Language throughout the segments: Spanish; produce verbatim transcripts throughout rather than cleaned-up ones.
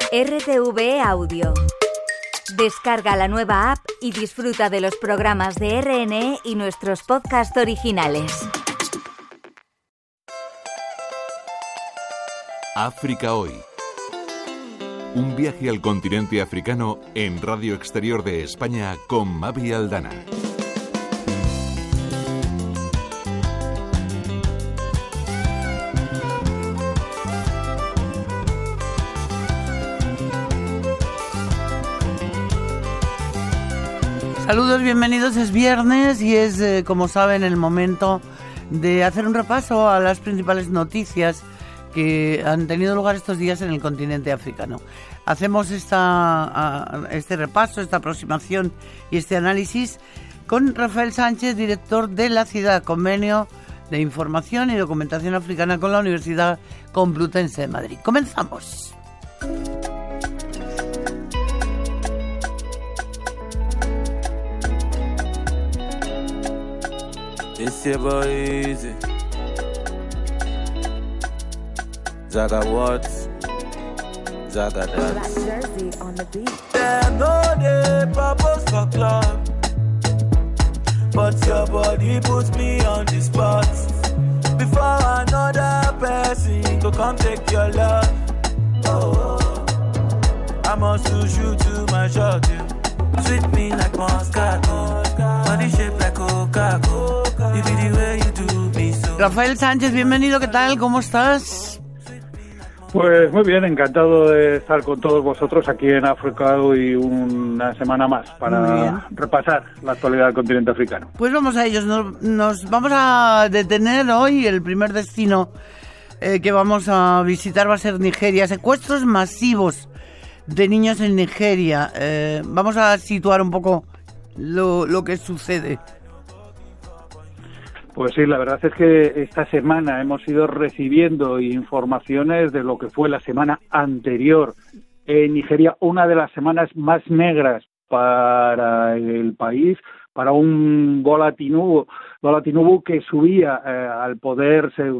R T V Audio. Descarga la nueva app y disfruta de los programas de R N E y nuestros podcasts originales. África Hoy. Un viaje al continente africano en Radio Exterior de España con Mavi Aldana. Saludos, bienvenidos, es viernes y es, eh, como saben, el momento de hacer un repaso a las principales noticias que han tenido lugar estos días en el continente africano. Hacemos esta, este repaso, esta aproximación y este análisis con Rafael Sánchez, director de la CIDAD, Convenio de Información y Documentación Africana con la Universidad Complutense de Madrid. Comenzamos. It's your boy Easy. Zaga Watts, Zaga Dance. Them no dey propose for club, but your body puts me on the spot. Before another person go come take your love. Oh, I must lose you to my shot, yeah. Sweet me like Moscato, body shape like Coca-Cola. Rafael Sánchez, bienvenido, ¿qué tal? ¿Cómo estás? Pues muy bien, encantado de estar con todos vosotros aquí en África Hoy una semana más para repasar la actualidad del continente africano. Pues vamos a ellos, nos, nos vamos a detener hoy. El primer destino eh, que vamos a visitar va a ser Nigeria. Secuestros masivos de niños en Nigeria. Eh, vamos a situar un poco lo, lo que sucede. Pues sí, la verdad es que esta semana hemos ido recibiendo informaciones de lo que fue la semana anterior en Nigeria, una de las semanas más negras para el país, para un Bola Tinubu, Bola Tinubu que subía eh, al poder se,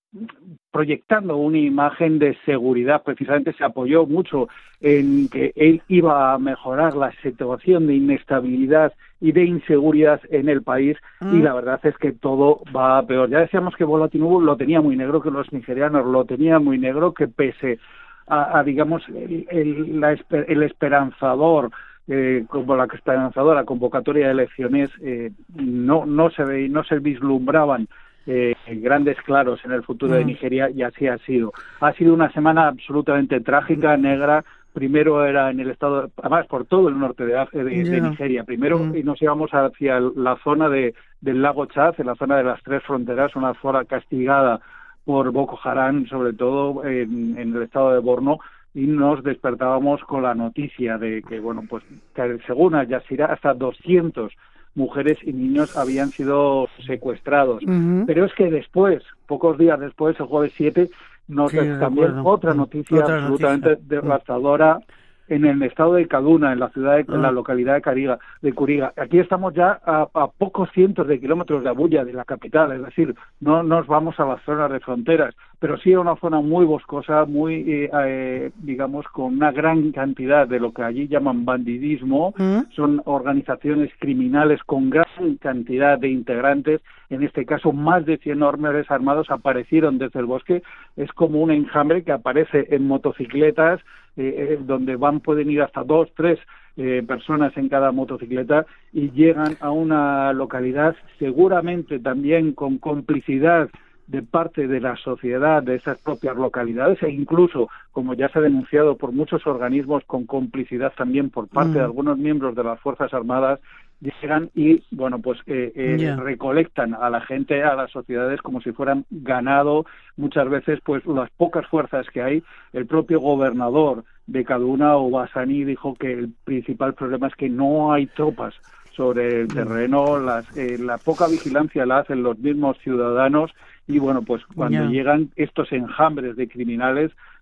proyectando una imagen de seguridad. Precisamente se apoyó mucho en que él iba a mejorar la situación de inestabilidad y de inseguridad en el país, mm. y la verdad es que todo va a peor. Ya decíamos que Bola Tinubu lo tenía muy negro, que los nigerianos lo tenían muy negro, que pese a, a digamos, el, el, la, el esperanzador, eh, como la esperanzadora convocatoria de elecciones, eh, no, no, se ve, no se vislumbraban eh, grandes claros en el futuro mm. de Nigeria, y así ha sido. Ha sido una semana absolutamente trágica, negra. Primero era en el estado, además por todo el norte de, de, de Nigeria. Primero mm. nos íbamos hacia la zona de, del lago Chad, en la zona de las tres fronteras, una zona castigada por Boko Haram, sobre todo en, en el estado de Borno, y nos despertábamos con la noticia de que, bueno, pues que según Al Jazeera, hasta doscientas mujeres y niños habían sido secuestrados. Mm-hmm. Pero es que después, pocos días después, el jueves siete, nos sí, también otra noticia otra absolutamente noticia. devastadora en el estado de Kaduna, en la ciudad, de, ah. en la localidad de Cariga, de Kuriga. Aquí estamos ya a, a pocos cientos de kilómetros de Abuya, de la capital, es decir, no nos vamos a las zonas de fronteras, pero sí a una zona muy boscosa, muy, eh, eh, digamos, con una gran cantidad de lo que allí llaman bandidismo. ¿Mm? Son organizaciones criminales con gran cantidad de integrantes. En este caso, más de cien hombres armados aparecieron desde el bosque. Es como un enjambre que aparece en motocicletas, eh, donde van pueden ir hasta dos, tres eh, personas en cada motocicleta, y llegan a una localidad seguramente también con complicidad de parte de la sociedad de esas propias localidades, e incluso, como ya se ha denunciado por muchos organismos, con complicidad también por parte mm. de algunos miembros de las Fuerzas Armadas, llegan y, bueno, pues eh, eh, yeah. recolectan a la gente, a las sociedades, como si fueran ganado. Muchas veces, pues, las pocas fuerzas que hay. El propio gobernador de Kaduna, Obasani, dijo que el principal problema es que no hay tropas sobre el terreno, las, eh, la poca vigilancia la hacen los mismos ciudadanos, y bueno, pues cuando yeah. llegan estos enjambres de criminales,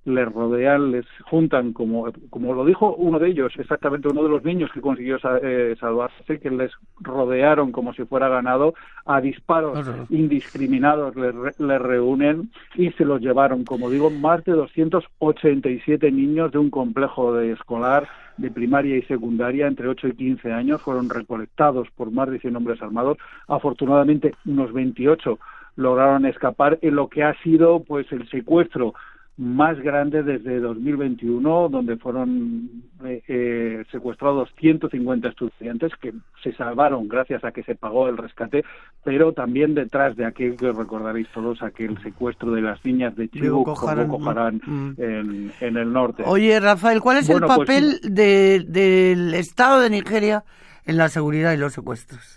les rodean, les juntan, como como lo dijo uno de ellos, exactamente uno de los niños que consiguió eh, salvarse, que les rodearon como si fuera ganado, a disparos uh-huh. indiscriminados les, les reúnen y se los llevaron. Como digo, más de doscientos ochenta y siete niños de un complejo de escolar de primaria y secundaria entre ocho y quince años fueron recolectados por más de cien hombres armados. Afortunadamente, unos veintiocho lograron escapar en lo que ha sido pues el secuestro más grande desde dos mil veintiuno, donde fueron eh, eh, secuestrados ciento cincuenta estudiantes que se salvaron gracias a que se pagó el rescate, pero también detrás de aquel que recordaréis todos, aquel secuestro de las niñas de Chibuk por Boko Haram mm. en, en el norte. Oye, Rafael, ¿cuál es bueno, el papel pues, de, del Estado de Nigeria en la seguridad y los secuestros?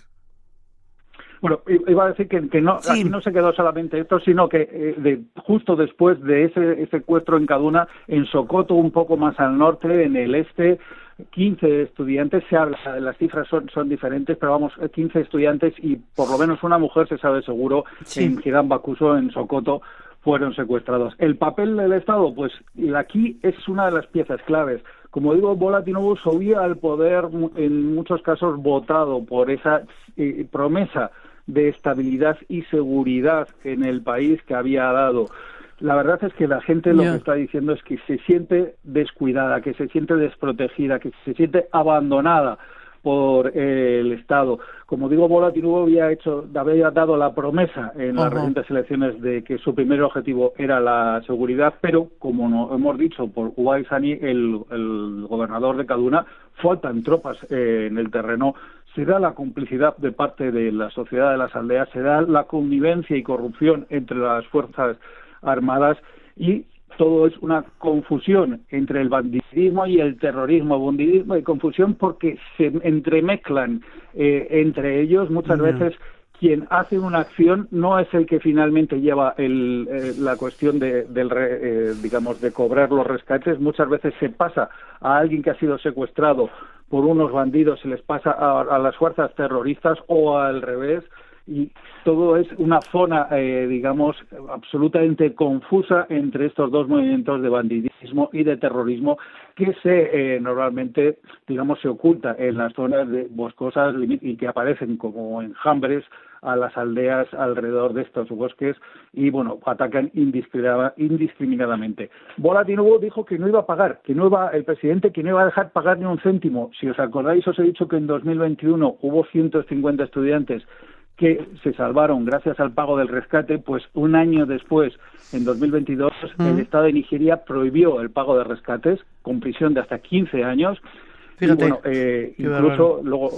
Bueno, iba a decir que, que no, sí. aquí no se quedó solamente esto, sino que eh, de, justo después de ese, ese secuestro en Kaduna, en Sokoto, un poco más al norte, en el este, quince estudiantes, se habla, las cifras son, son diferentes, pero vamos, quince estudiantes y por lo menos una mujer, se sabe seguro, sí. en Hiram Bakuso, en Sokoto, fueron secuestrados. El papel del Estado, pues aquí es una de las piezas claves. Como digo, Bola Tinubu subía al poder, en muchos casos votado por esa eh, promesa de estabilidad y seguridad en el país que había dado. La verdad es que la gente lo yeah. que está diciendo es que se siente descuidada, que se siente desprotegida, que se siente abandonada por eh, el Estado. Como digo, Bola Tinubu había hecho, había dado la promesa en las uh-huh. recientes elecciones de que su primer objetivo era la seguridad, pero como no, hemos dicho por Uba Sani, el, el gobernador de Kaduna, faltan tropas eh, en el terreno. Se da la complicidad de parte de la sociedad de las aldeas, se da la connivencia y corrupción entre las fuerzas armadas y todo es una confusión entre el banditismo y el terrorismo. Banditismo y confusión porque se entremezclan eh, entre ellos. Muchas yeah. veces quien hace una acción no es el que finalmente lleva el, eh, la cuestión de, del, eh, digamos, de cobrar los rescates. Muchas veces se pasa a alguien que ha sido secuestrado por unos bandidos, se les pasa a, a las fuerzas terroristas o al revés, y todo es una zona, eh, digamos, absolutamente confusa entre estos dos movimientos de banditismo y de terrorismo que se eh, normalmente, digamos, se oculta en las zonas de boscosas y que aparecen como enjambres a las aldeas alrededor de estos bosques y, bueno, atacan indiscriminada, indiscriminadamente. Bola Tinubu dijo que no iba a pagar, que no iba, el presidente que no iba a dejar pagar ni un céntimo. Si os acordáis, os he dicho que en dos mil veintiuno hubo ciento cincuenta estudiantes que se salvaron gracias al pago del rescate, pues un año después, en dos mil veintidós, mm. el Estado de Nigeria prohibió el pago de rescates con prisión de hasta quince años. Fíjate, y bueno, eh, incluso luego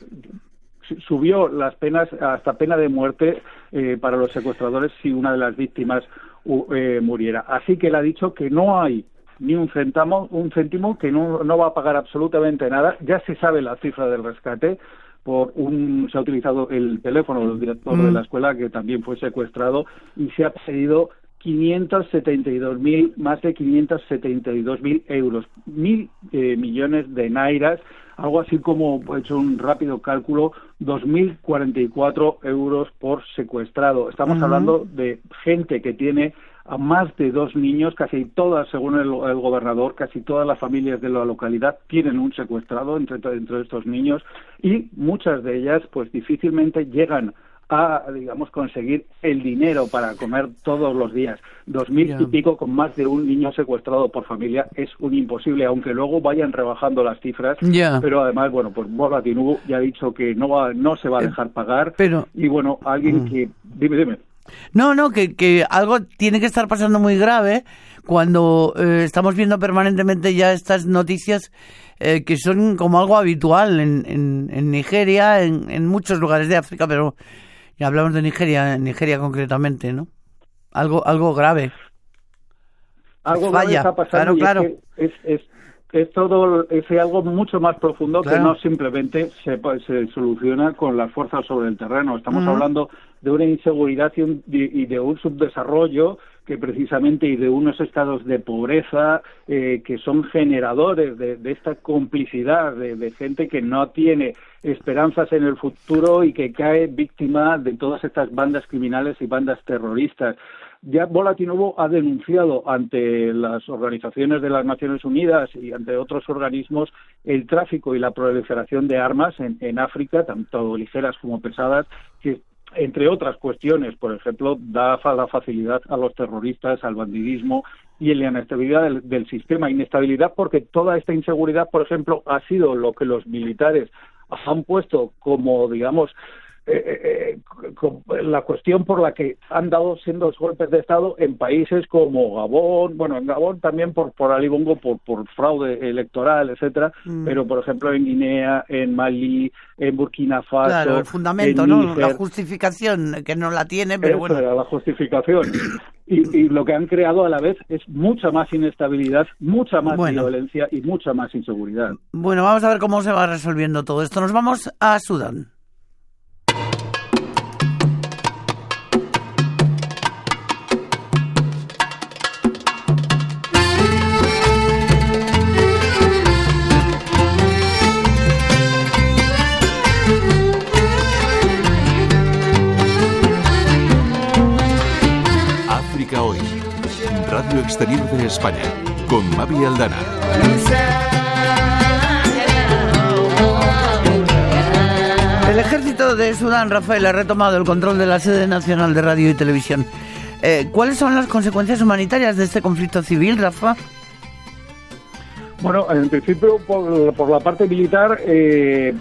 subió las penas hasta pena de muerte eh, para los secuestradores si una de las víctimas eh, muriera. Así que él ha dicho que no hay ni un centavo, un céntimo, que no, no va a pagar absolutamente nada. Ya se sabe la cifra del rescate. Por un, se ha utilizado el teléfono del director mm. de la escuela, que también fue secuestrado, y se ha pedido quinientos setenta y dos mil, más de quinientos setenta y dos mil euros, mil eh, millones de nairas, algo así como, he hecho un rápido cálculo, dos mil cuarenta y cuatro euros por secuestrado. Estamos mm. hablando de gente que tiene a más de dos niños, casi todas, según el, el gobernador, casi todas las familias de la localidad tienen un secuestrado entre, entre estos niños, y muchas de ellas pues difícilmente llegan a, digamos, conseguir el dinero para comer todos los días. Dos mil yeah. y pico con más de un niño secuestrado por familia es un imposible, aunque luego vayan rebajando las cifras, yeah. pero además, bueno, pues Bola Tinubu ya ha dicho que no va, no se va a dejar pagar, pero y bueno, alguien mm. que... Dime, dime. No, no, que, que algo tiene que estar pasando muy grave cuando eh, estamos viendo permanentemente ya estas noticias eh, que son como algo habitual en, en, en Nigeria, en, en muchos lugares de África, pero ya hablamos de Nigeria, en Nigeria concretamente, ¿no? Algo algo grave. Algo grave está pasando, claro, claro. Es, es, es, es todo, es algo mucho más profundo, claro, que no simplemente se, se soluciona con las fuerzas sobre el terreno. Estamos uh-huh. hablando de una inseguridad y, un, y de un subdesarrollo que precisamente y de unos estados de pobreza eh, que son generadores de, de esta complicidad de, de gente que no tiene esperanzas en el futuro y que cae víctima de todas estas bandas criminales y bandas terroristas. ya Bola Tinubu ha denunciado ante las organizaciones de las Naciones Unidas y ante otros organismos el tráfico y la proliferación de armas en, en África, tanto ligeras como pesadas, que entre otras cuestiones, por ejemplo, da la facilidad a los terroristas, al bandidismo y en la inestabilidad del, del sistema. Inestabilidad porque toda esta inseguridad, por ejemplo, ha sido lo que los militares han puesto como, digamos, eh, eh, la cuestión por la que han dado sendos golpes de Estado en países como Gabón, bueno, en Gabón también por, por Ali Bongo, por, por fraude electoral, etcétera, mm. pero, por ejemplo, en Guinea, en Malí, en Burkina Faso... Claro, el fundamento, ¿no? Níger, la justificación, que no la tiene, pero bueno... Era la justificación. Y, y lo que han creado a la vez es mucha más inestabilidad, mucha más bueno. violencia y mucha más inseguridad. Bueno, vamos a ver cómo se va resolviendo todo esto. Nos vamos a Sudán. Hoy, Radio Exterior de España, con Mavi Aldana. El ejército de Sudán, Rafael, ha retomado el control de la sede nacional de radio y televisión. Eh, ¿Cuáles son las consecuencias humanitarias de este conflicto civil, Rafa? Bueno, en principio, por, por la parte militar... Eh...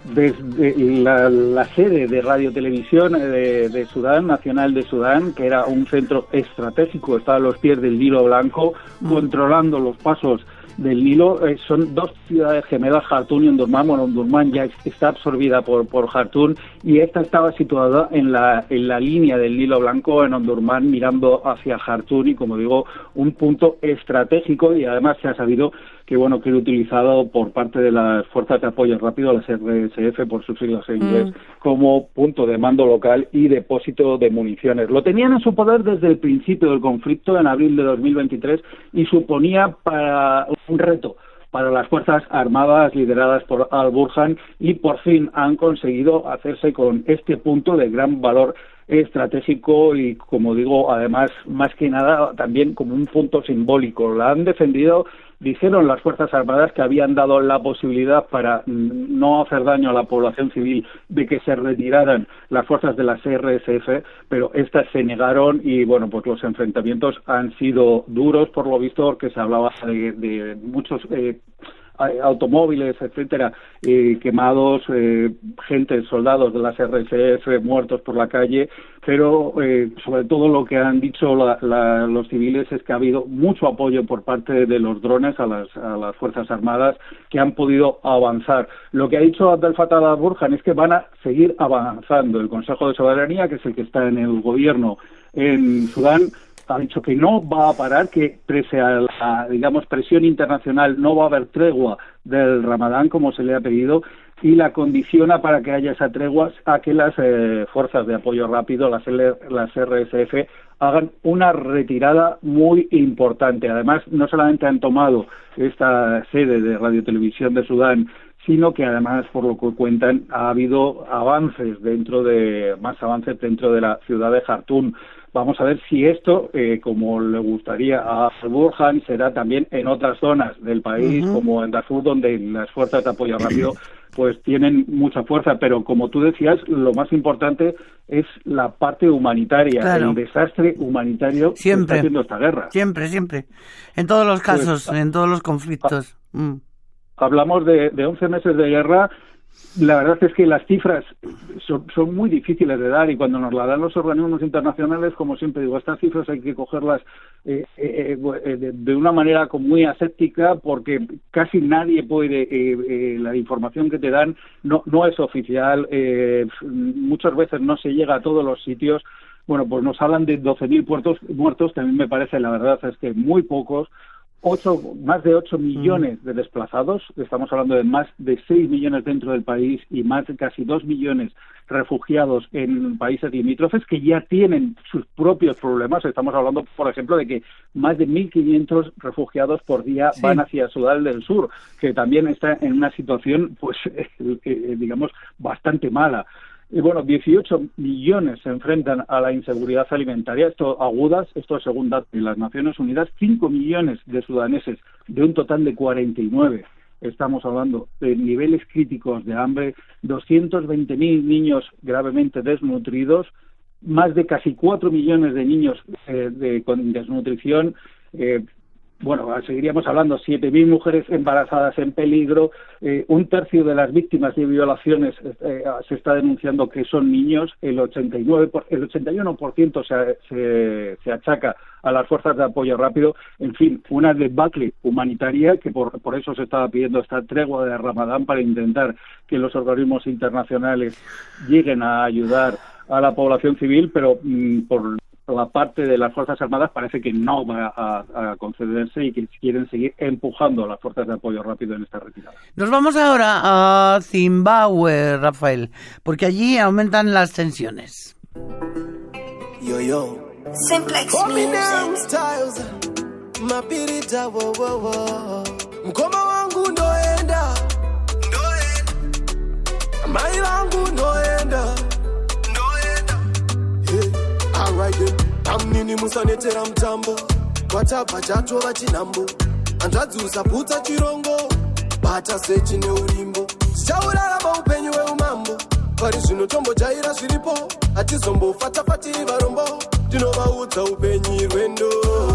Desde la, la sede de Radio Televisión de, de Sudán, Nacional de Sudán, que era un centro estratégico, estaba a los pies del Nilo Blanco, mm. controlando los pasos del Nilo. Eh, son dos ciudades gemelas, Jartún y Omdurmán. Bueno, Omdurmán ya está absorbida por, por Jartún y esta estaba situada en la, en la línea del Nilo Blanco, en Omdurmán, mirando hacia Jartún y, como digo, un punto estratégico, y además se ha sabido que bueno que era utilizado por parte de las Fuerzas de Apoyo Rápido, las R S F por sus siglas en inglés, mm. como punto de mando local y depósito de municiones. Lo tenían en su poder desde el principio del conflicto, en abril de dos mil veintitrés, y suponía para un reto para las Fuerzas Armadas lideradas por Al-Burhan, y por fin han conseguido hacerse con este punto de gran valor estratégico y, como digo, además, más que nada, también como un punto simbólico. La han defendido. Dijeron las Fuerzas Armadas que habían dado la posibilidad, para no hacer daño a la población civil, de que se retiraran las fuerzas de las R S F, pero estas se negaron y, bueno, pues los enfrentamientos han sido duros, por lo visto, porque se hablaba de, de muchos... Eh, automóviles, etcétera, eh, quemados, eh, gente, soldados de las R S F muertos por la calle, pero eh, sobre todo lo que han dicho la, la, los civiles es que ha habido mucho apoyo por parte de los drones a las, a las Fuerzas Armadas, que han podido avanzar. Lo que ha dicho Abdel Fattah al-Burhan es que van a seguir avanzando. El Consejo de Soberanía, que es el que está en el gobierno en Sudán, ha dicho que no va a parar, que pese a la, digamos, presión internacional no va a haber tregua del Ramadán, como se le ha pedido, y la condiciona para que haya esa tregua a que las eh, fuerzas de apoyo rápido, las, L, las R S F, hagan una retirada muy importante. Además, no solamente han tomado esta sede de Radio Televisión de Sudán, sino que además, por lo que cuentan, ha habido avances dentro de, más avances dentro de la ciudad de Jartún. Vamos a ver si esto, eh, como le gustaría a Al-Burhan, será también en otras zonas del país, uh-huh. como en Darfur, donde las fuerzas de apoyo rápido pues tienen mucha fuerza. Pero, como tú decías, lo más importante es la parte humanitaria, claro. el desastre humanitario siempre. que está haciendo esta guerra. Siempre, siempre. En todos los casos, pues, en todos los conflictos. A, mm. Hablamos de, de once meses de guerra. La verdad es que las cifras son, son muy difíciles de dar, y cuando nos las dan los organismos internacionales, como siempre digo, estas cifras hay que cogerlas eh, eh, eh, de, de una manera como muy aséptica, porque casi nadie puede, eh, eh, la información que te dan no, no es oficial, eh, muchas veces no se llega a todos los sitios. Bueno, pues nos hablan de doce mil muertos, muertos, que a mí me parece, la verdad es que muy pocos. Ocho, más de ocho millones de desplazados, estamos hablando de más de seis millones dentro del país y más de casi dos millones refugiados en países limítrofes que ya tienen sus propios problemas. Estamos hablando, por ejemplo, de que más de mil quinientos refugiados por día sí. van hacia Sudán del Sur, que también está en una situación, pues, eh, eh, digamos, bastante mala. Y bueno, dieciocho millones se enfrentan a la inseguridad alimentaria, esto agudas, esto según datos de las Naciones Unidas, cinco millones de sudaneses, de un total de cuarenta y nueve. Estamos hablando de niveles críticos de hambre, doscientos veinte mil niños gravemente desnutridos, más de casi cuatro millones de niños eh, de, con desnutrición, eh, bueno, seguiríamos hablando, siete mil mujeres embarazadas en peligro, eh, un tercio de las víctimas de violaciones eh, se está denunciando que son niños, el ochenta y nueve por, el ochenta y uno por ciento se, se, se achaca a las fuerzas de apoyo rápido. En fin, una debacle humanitaria que por, por eso se estaba pidiendo esta tregua de Ramadán para intentar que los organismos internacionales lleguen a ayudar a la población civil, pero mmm, por la parte de las Fuerzas Armadas parece que no va a, a concederse y que quieren seguir empujando a las fuerzas de apoyo rápido en esta retirada. Nos vamos ahora a Zimbabue, Rafael, porque allí aumentan las tensiones. Yo, yo. Simplex Music. Mapirita, wo, wo, wo. Mkoma wangu ndoenda. Ndoenda. Mai wangu ndoenda. Alright then, amnini musanetera mtambo kwatapa chatova chinambo andadzusa putsa chirongo bata sechi neurimbo tichaurarama upenyu weumambo pari zvino tombojaira zviripo hatizombofatapatiri varombo tinovaudza upenyu rwendo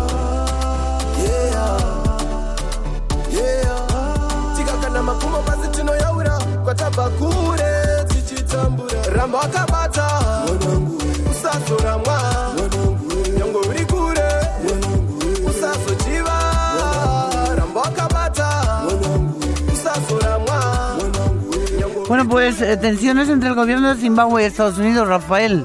yeah, yeah. tikakanda makumo pasi tinoyaura kwataba kure tichitambura ramba wakabata mwanangu usazoramwa nyango uri kure usazochiva ramba wakabata usazoramwa. Bueno, pues eh, tensiones entre el gobierno de Zimbabue y Estados Unidos, Rafael.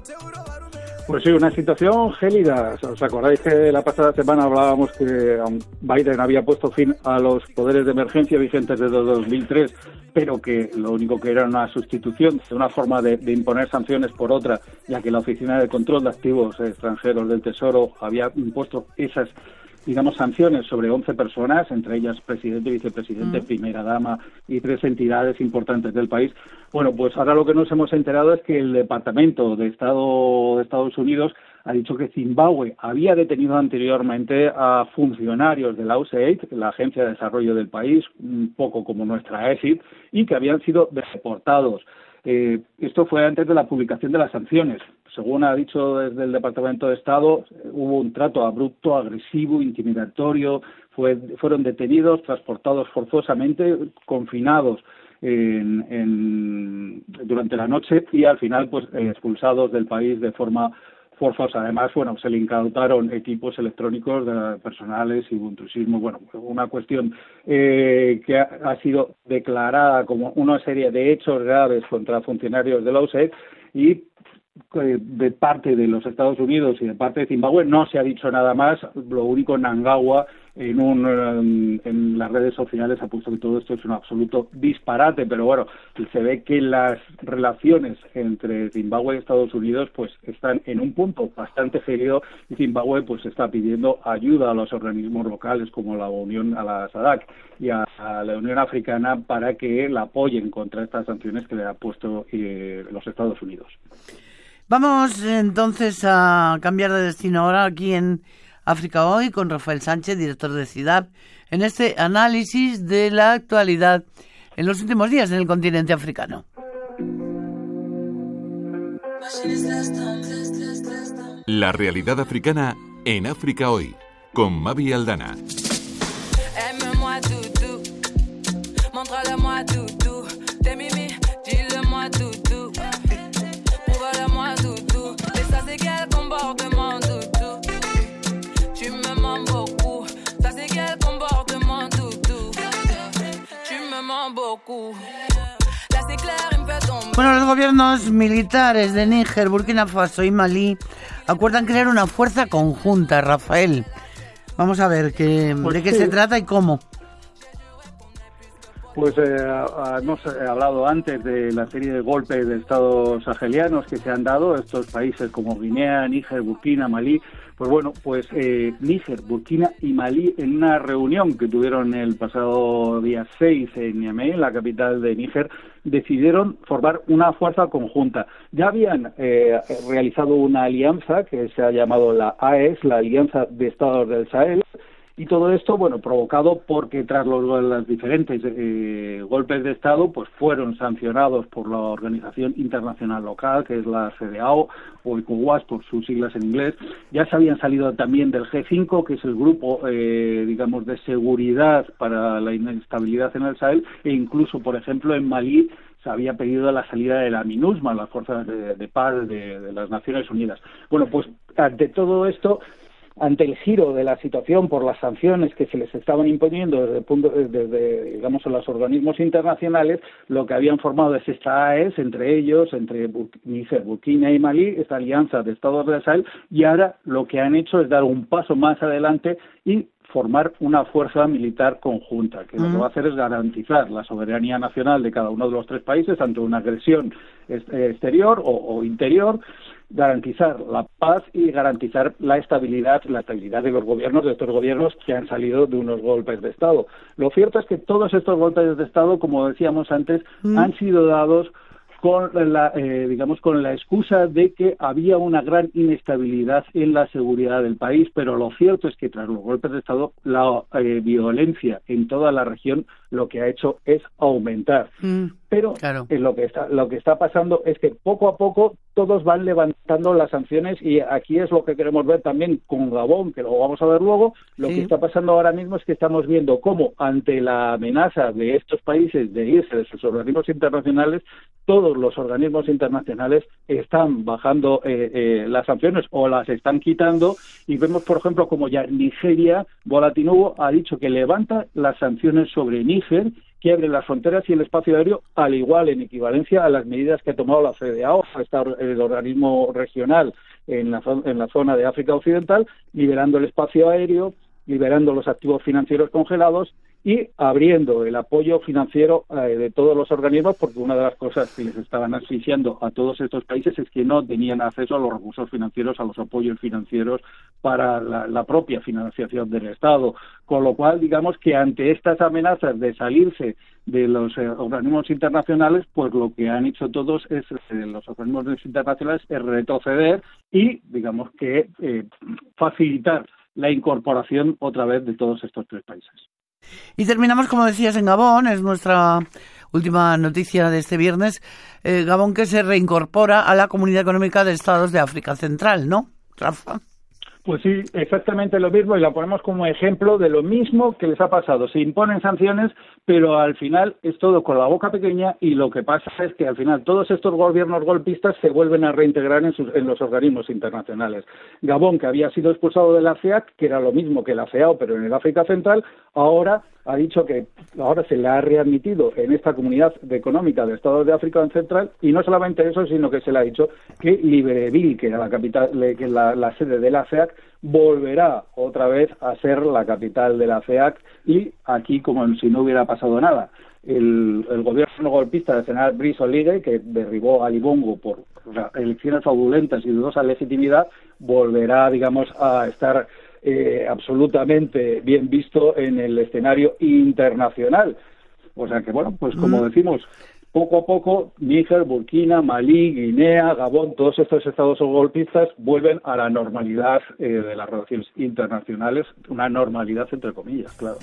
Pues sí, una situación gélida. ¿Os acordáis que la pasada semana hablábamos que Biden había puesto fin a los poderes de emergencia vigentes desde dos mil tres, pero que lo único que era una sustitución de una forma de, de imponer sanciones por otra, ya que la Oficina de Control de Activos Extranjeros del Tesoro había impuesto esas, digamos, sanciones sobre once personas, entre ellas presidente, vicepresidente, mm. primera dama y tres entidades importantes del país. Bueno, pues ahora lo que nos hemos enterado es que el Departamento de Estado de Estados Unidos ha dicho que Zimbabue había detenido anteriormente a funcionarios de la U S A I D, la Agencia de Desarrollo del país, un poco como nuestra E S I D, y que habían sido deportados. Eh, esto fue antes de la publicación de las sanciones. Según ha dicho desde el Departamento de Estado, hubo un trato abrupto, agresivo, intimidatorio, fue, fueron detenidos, transportados forzosamente, confinados en, en, durante la noche y al final pues expulsados del país de forma forzosa. Además, bueno, se le incautaron equipos electrónicos de personales y intrusismo. Bueno, una cuestión eh, que ha, ha sido declarada como una serie de hechos graves contra funcionarios de la U S A I D y de parte de los Estados Unidos y de parte de Zimbabue no se ha dicho nada más. Lo único, Mnangagwa en, un, en, en las redes sociales ha puesto que todo esto es un absoluto disparate, pero bueno, se ve que las relaciones entre Zimbabue y Estados Unidos pues están en un punto bastante serio y Zimbabue pues está pidiendo ayuda a los organismos locales como la Unión, a la SADC y a, a la Unión Africana para que la apoyen contra estas sanciones que le ha puesto eh, los Estados Unidos. Vamos entonces a cambiar de destino ahora aquí en África Hoy con Rafael Sánchez, director de C I D A P, en este análisis de la actualidad en los últimos días en el continente africano. La realidad africana en África Hoy con Mavi Aldana. Bueno, los gobiernos militares de Níger, Burkina Faso y Malí acuerdan crear una fuerza conjunta, Rafael. Vamos a ver que, pues de qué sí. se trata y cómo. Pues eh, hemos hablado antes de la serie de golpes de estados sahelianos que se han dado, estos países como Guinea, Níger, Burkina, Malí. Pues bueno, pues eh, Níger, Burkina y Malí, en una reunión que tuvieron el pasado día seis en Niamey, en la capital de Níger, decidieron formar una fuerza conjunta. Ya habían eh, realizado una alianza que se ha llamado la A E S, la Alianza de Estados del Sahel, y todo esto, bueno, provocado porque tras los, los diferentes eh, golpes de Estado, pues fueron sancionados por la Organización Internacional Local, que es la CEDEAO, o ECOWAS por sus siglas en inglés. Ya se habían salido también del G cinco, que es el grupo, eh, digamos, de seguridad para la inestabilidad en el Sahel, e incluso, por ejemplo, en Malí se había pedido la salida de la MINUSMA, las fuerzas de, de paz de, de las Naciones Unidas. Bueno, pues ante todo esto, ante el giro de la situación por las sanciones que se les estaban imponiendo desde, el punto, desde digamos, los organismos internacionales, lo que habían formado es esta A E S, entre ellos, entre Níger, Burkina y Malí, esta alianza de Estados del Sahel, y ahora lo que han hecho es dar un paso más adelante y formar una fuerza militar conjunta, que lo que va a hacer es garantizar la soberanía nacional de cada uno de los tres países ante una agresión exterior o, o interior, garantizar la paz y garantizar la estabilidad, la estabilidad de los gobiernos, de estos gobiernos que han salido de unos golpes de Estado. Lo cierto es que todos estos golpes de Estado, como decíamos antes, mm. han sido dados con la, eh, digamos, con la excusa de que había una gran inestabilidad en la seguridad del país, pero lo cierto es que tras los golpes de Estado, la eh, violencia en toda la región lo que ha hecho es aumentar. Mm, pero claro. eh, lo que está lo que está pasando es que poco a poco todos van levantando las sanciones, y aquí es lo que queremos ver también con Gabón, que lo vamos a ver luego. Lo sí. que está pasando ahora mismo es que estamos viendo cómo, ante la amenaza de estos países de irse de sus organismos internacionales, todos los organismos internacionales están bajando eh, eh, las sanciones o las están quitando, y vemos, por ejemplo, como ya Nigeria, Bola Tinubu ha dicho que levanta las sanciones sobre Níger, que abre las fronteras y el espacio aéreo, al igual, en equivalencia a las medidas que ha tomado la CEDEAO, el organismo regional en la, en la zona de África Occidental, liberando el espacio aéreo, liberando los activos financieros congelados y abriendo el apoyo financiero eh, de todos los organismos, porque una de las cosas que les estaban asfixiando a todos estos países es que no tenían acceso a los recursos financieros, a los apoyos financieros para la, la propia financiación del Estado. Con lo cual, digamos que ante estas amenazas de salirse de los eh, organismos internacionales, pues lo que han hecho todos es, eh, los organismos internacionales, es retroceder y, digamos que, eh, facilitar la incorporación otra vez de todos estos tres países. Y terminamos, como decías, en Gabón. Es nuestra última noticia de este viernes. Eh, Gabón, que se reincorpora a la Comunidad Económica de Estados de África Central, ¿no, Rafa? Pues sí, exactamente lo mismo, y la ponemos como ejemplo de lo mismo que les ha pasado. Se imponen sanciones, pero al final es todo con la boca pequeña, y lo que pasa es que al final todos estos gobiernos golpistas se vuelven a reintegrar en, sus, en los organismos internacionales. Gabón, que había sido expulsado de la C E A C, que era lo mismo que la CEDEAO, pero en el África Central, ahora ha dicho que ahora se le ha readmitido en esta Comunidad Económica de Estados de África Central, y no solamente eso, sino que se le ha dicho que Libreville, que era la capital, que la, la sede de la C E A C, volverá otra vez a ser la capital de la C E A C, y aquí como si no hubiera pasado nada. El, el gobierno golpista del general Brice Oligui, que derribó a Ali Bongo por elecciones fraudulentas y dudosa legitimidad, volverá, digamos, a estar eh, absolutamente bien visto en el escenario internacional. O sea que, bueno, pues como mm. decimos, poco a poco, Níger, Burkina, Malí, Guinea, Gabón, todos estos estados golpistas vuelven a la normalidad eh, de las relaciones internacionales, una normalidad entre comillas, claro.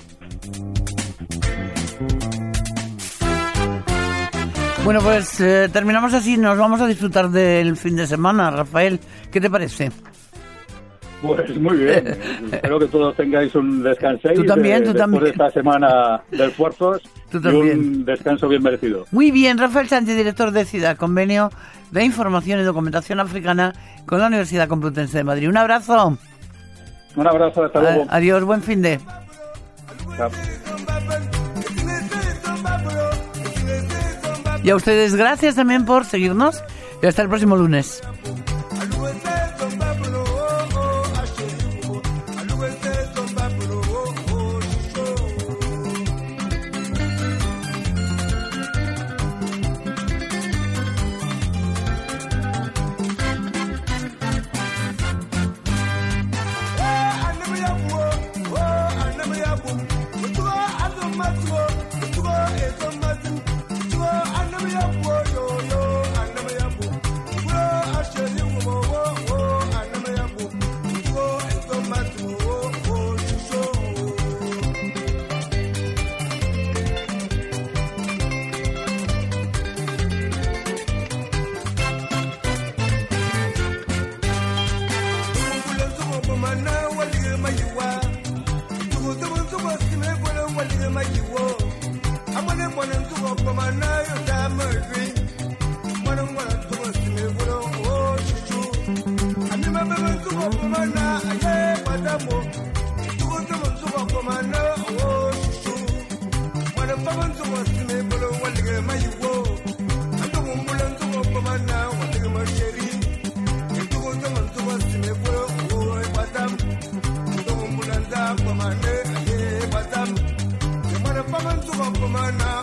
Bueno, pues eh, terminamos así, nos vamos a disfrutar del fin de semana. Rafael, ¿qué te parece? Pues muy bien, espero que todos tengáis un descanso. Tú también, de, tú después también. de esta semana de esfuerzos, tú también. Y un descanso bien merecido. Muy bien, Rafael Sánchez, director de CIDA, Convenio de Información y Documentación Africana con la Universidad Complutense de Madrid. Un abrazo. Un abrazo, hasta luego. A- adiós, buen fin de. Chao. Y a ustedes, gracias también por seguirnos y hasta el próximo lunes. Mana